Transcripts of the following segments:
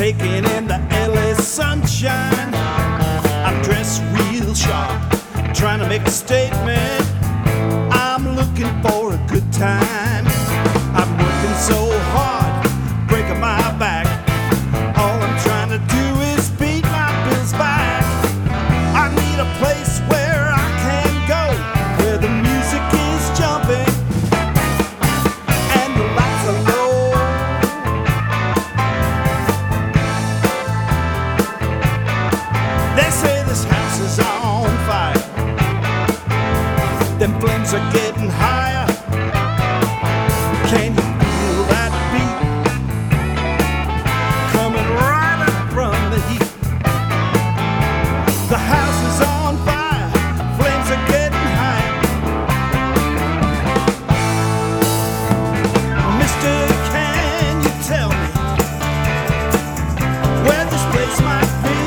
taking in the LA sunshine. I'm dressed real sharp, trying to make a statement. I'm looking for a good time. I'm working so hard, breaking my back. All I'm trying to do is beat my bills back. I need a place where I can go, where the music is jumping and the lights are low. They say this house is on fire, them flames are getting higher. Can you feel that beat coming right up from the heat? The house is on fire, flames are getting higher. Mister, can you tell me where this place might be?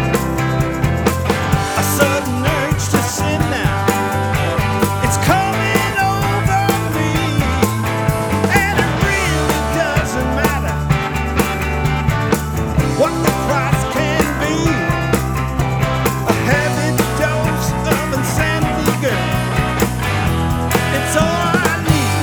A sudden urge to sin now, it's coming over me. And it really doesn't matter what the price can be. A heavy dose of insanity, girl, it's all I need.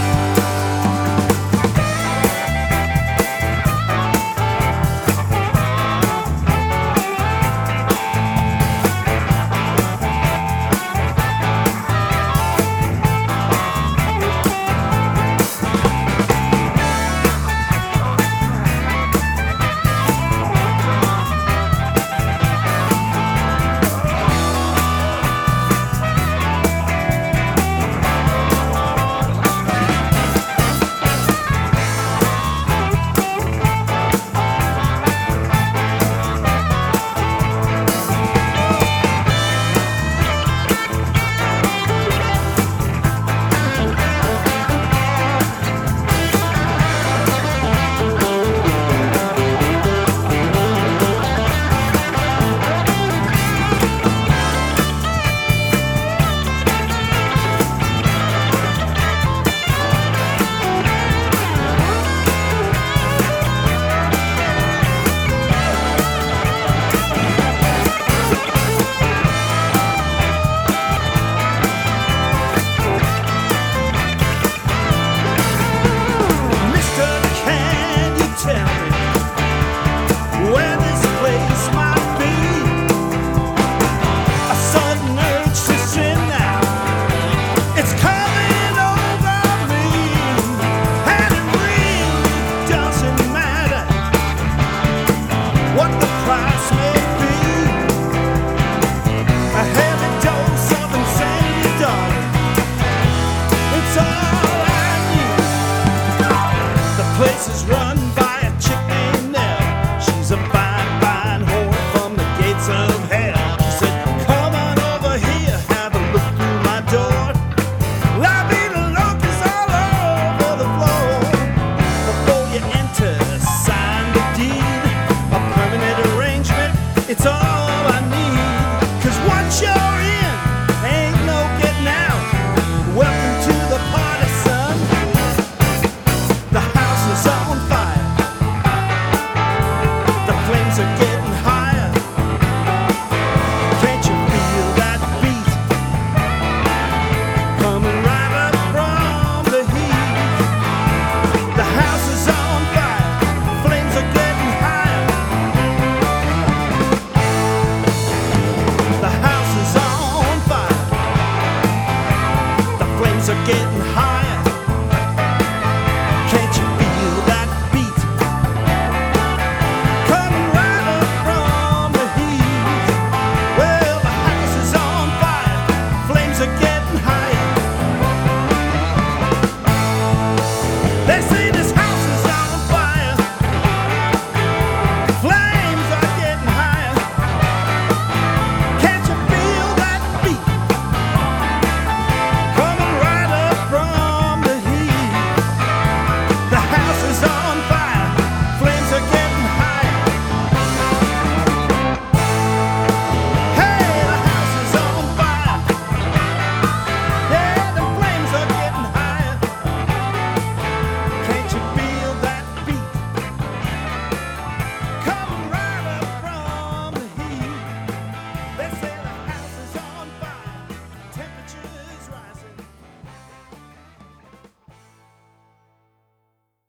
Mister, can you tell me where this place might be? A sudden urge to sin now, it's coming over me. And it really doesn't matter what the price may be. A heavy dose of insanity, darling, it's all I need. The place is right.